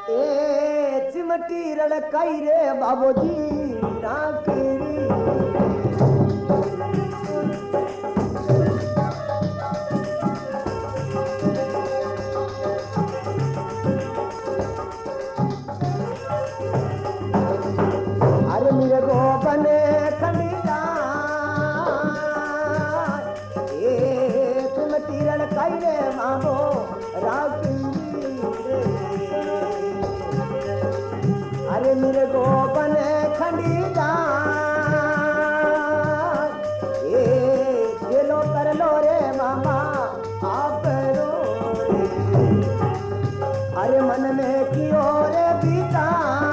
ए चिमटी रड़काई रे बाबूजी राकरी अरे मेरे को बने खंडीला ए चिमटी रड़काई रे बाबू राकरी अरे मेरे को बने खंडीला ए चलो कर लो रे मामा आप करो अरे मन में कियो रे बीता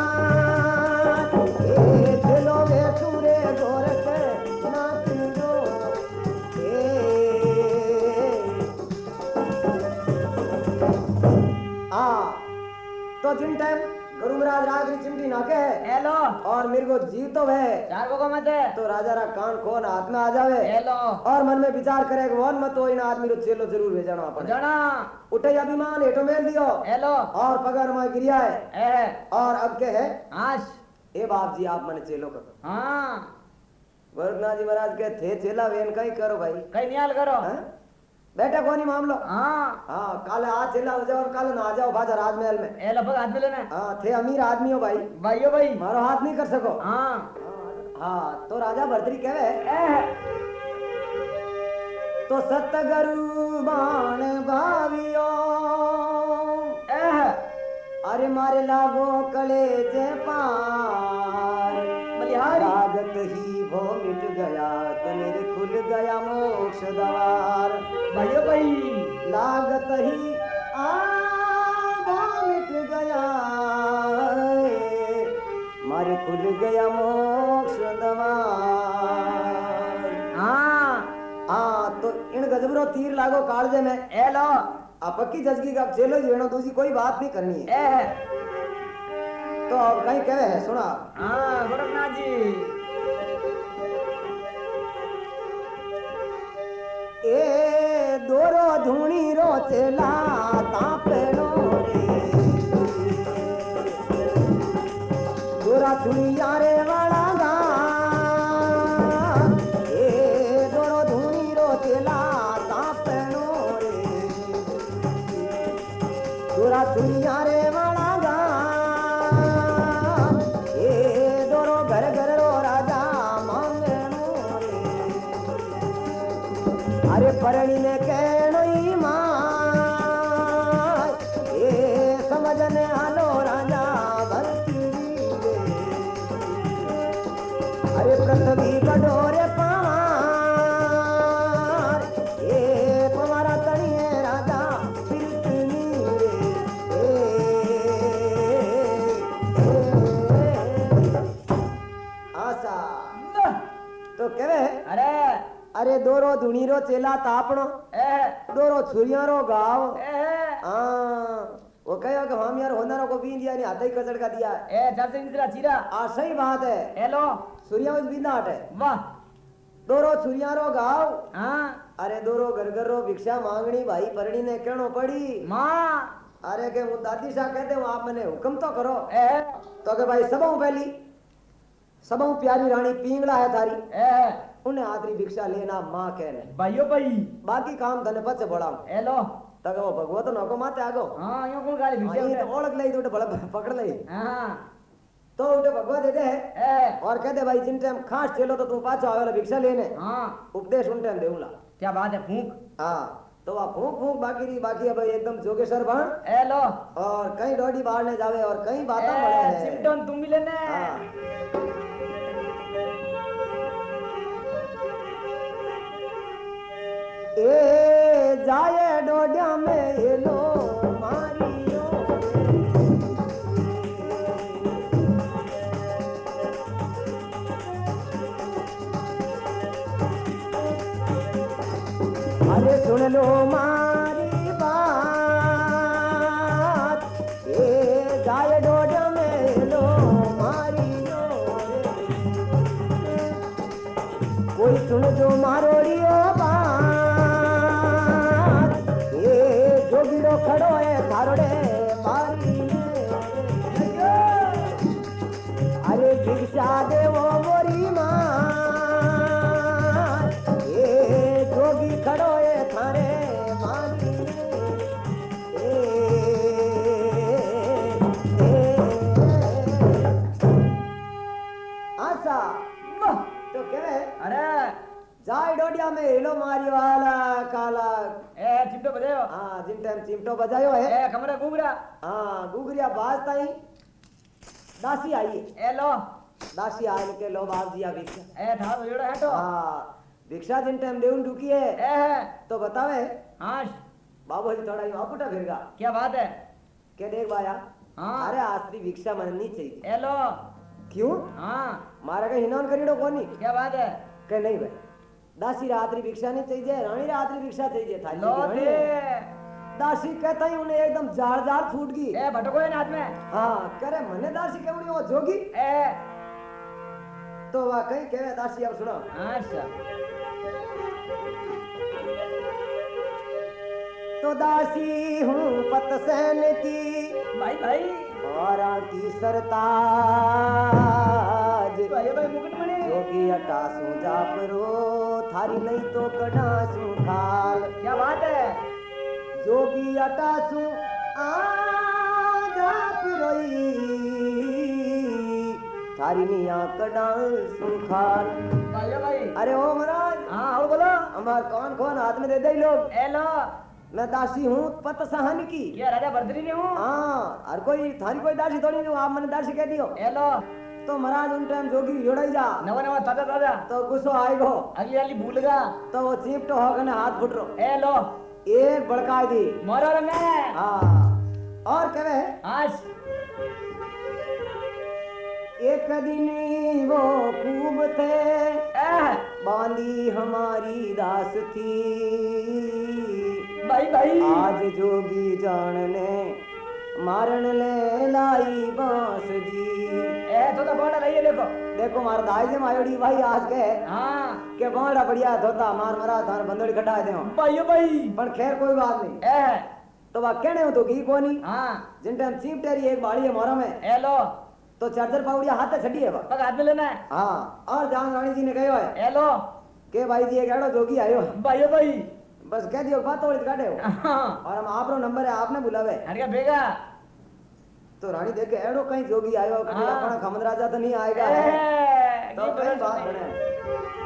ए चलो वे सूरे गोरख ना पिंडो आ तो जिन टाइम गुरु महाराज राज की चिमटी नाके हेलो और मेरे को जीव तो है चार को मत है तो राजा रा कान खोन हाथ में आ जावे हेलो और मन में विचार करे कि वन मत हो इन आदमी रो चेलो जरूर भेजना अपन जना उठे अभिमान हेठो मेल दियो हेलो और पगार में गिरिया है ए और अब के है आश ए बाप जी आप मने चेलो करो हाँ गोरखनाथ जी महाराज के थे चेला वेन कहीं करो भाई कहीं नियाल करो हैं? बेटा कोनी मामलो हाँ हाँ काले आज चेला हो जाओ और काले ना आ जाओ बाजार राजमहल में ए लगभग हाथ में लेना हाँ थे अमीर आदमी हो भाई भाइयों भाई मारो हाथ नहीं कर सको हाँ हाँ तो राजा भरतरी कहे ए तो सतगरु बाण भावियो अरे मारे लागो कलेजे पार बलिहारी लागत ही वो मिट गया तो मेरे खुल गया मोक्ष द्वार भाइयों भाई लागत ही वो मिट गया मारे खुल गया मोक्ष द्वार हाँ तो इन गजबरो तीर लागो कालजे में ए लो आप पक्की जजगी का चेलो जेनो दूसरी कोई बात नहीं करनी है ए तो अब कहीं कहे है सुना हाँ गोरखनाथ जी ए दोरो धूणी रो चेला तापेड़ो रे दोरा धुनिया रे वाला गा ए दोरो धूणी रो चेला तापेड़ो रे दोरा धुनिया रे वाला गा ए दोरो घर घर रो राजा मांगनो रे अरे परणी ने कहनो ही मां ए समझने आलो राजा भरती रे अरे पृथ्वी बडोरे पार ए पवारा तणिए राजा पिरतनी रे आशा तो कहे अरे दोरो धुनीरो चेला तापणो दोरो छुरियारो गाव वो कहो कि हम यार होंदारो को बीन दिया नहीं हाथ ही कचड़ का दिया ए चल इंदिरा चीरा आ सही बात है हेलो छुरिया उस बीना हटे वाह दोरो छुरियारो गाव हाँ अरे दोरो घर रो भिक्षा मांगनी भाई परणी ने कहनो पड़ी माँ अरे के मु दादी शाह कहते हो आप मैंने हुक्म तो करो ए तो के भाई सबों पहली सबों प्यारी रानी पिंगला है थारी ए उन्हें आदरी भिक्षा लेना माँ कहने भाइयों भाई बाकी काम धने पचे बढ़ाऊं हेलो तक वो भगवत नको माते आगो हाँ यूं कौन गाली भिक्षा ये तो ओळख लई तो बड़ा पकड़ लई हाँ तो उठे भगवत दे दे ए और कहते भाई जिन टाइम खास चलो तो तू पाछो आवेला भिक्षा लेने हाँ उपदेश उन टाइम देऊला क्या बात है फूंक हाँ तो वह फूंक फूंक बाकी रही बाकी है भाई एकदम जोगेश्वर बन हेलो और कहीं डोडी बाहर ने जावे और कहीं बातें बड़े हैं चिमटन तुम भी लेने हाँ ए जाए डोडिया में हेलो मारियो अरे सुन लो मारी बात ए जाए डोडिया में हेलो मारियो कोई सुन जो मारोड़ियो बात ए जोगिरो खड़ो है थारोड़े मारी भिक्षा देवो मोरी मां ए जोगी खड़ो ए थारे मानी आशा तो केवे अरे जाय डोडिया में हेलो मारी वाला काला ए चिमटो बजायो हाँ जिन टाइम चिमटो बजायो है ए कमरे घूमरा हाँ गुगरिया बाज ताई दासी आई है ए लो दासी आए के लो बाप जी आ भिक्षा ए ठारो एड़ो है तो हाँ भिक्षा जिन टाइम देउन ढुकी है ए तो बतावे हाँ बाबू जी थोड़ा यूं आपुटा फिरगा क्या बात है के देख बाया हाँ अरे आसरी भिक्षा मन नहीं चाहिए ए लो क्यों हाँ मारा के हिनौन करीडो कोनी क्या बात है के नहीं भाई दासी रात्रि भिक्षा नहीं चाहिए रानी रात्रि भिक्षा चाहिए थाली लो की रानी दे है। दासी कहता ही उन्हें एकदम जार जार छूट गई ए भटको है नाथ में हाँ करे मने दासी केवड़ी वो जोगी ए तो वाकई कहवे दासी अब सुनो अच्छा तो दासी हूँ पतसैन की भाई भाई और की सरताज भाई भाई मुकुटमणि जोगी अटासू जापरो थारी नहीं तो कडासू खाल क्या बात है जोगी अटासू आ जापरोई थारी निया कडासू खाल भाई भाई अरे ओ महाराज हाँ और बोलो हमार कौन कौन हाथ में दे दे लोग ए लो मैं दासी हूँ पत सहन की क्या राजा भरतरी ने हूँ हाँ हर कोई थारी कोई दासी थोड़ी नहीं आप मैंने दासी कह दियो ए लो तो महाराज उन टाइम जोगी जोड़ाई जा नवा नवा ताजा ताजा तो गुस्सो आएगो अगली वाली भूलगा तो वो चीप तो होगा ना हाथ फुट रो ए लो एक बड़काई दी मोरो रंगे हाँ और कहे आज एक दिन वो खूब थे ए बांधी हमारी दास थी भाई भाई आज जोगी जानने मारन ले लाई बांस जी ए तो बोला रही है देखो देखो मार दाई जे मायोड़ी भाई आज के हाँ के बाड़ा बढ़िया धोता मार मरा थार बंदोड़ी खटा दे भाई भाई पर खैर कोई बात नहीं ए तो वा कहने हो तो की कोनी हाँ जिन टाइम चीप टेरी एक बाड़ी है मोरा में ए लो तो चार्जर पाउडिया हाथ छड़ी है बा पग हाथ में लेना है हाँ और जान रानी जी ने कहो है ए लो के भाई जी एक एड़ो जोगी आयो है भाई भाई बस कह दियो बात तोड़ काटे हो हाँ और हम आपरो नंबर है आपने बुलावे हट गया बेगा तो रानी देख के एड़ो कहीं जोगी आयो कहीं हाँ। अपना खमद राजा तो नहीं आएगा ए तो की कहीं भरोसा बात नहीं। बने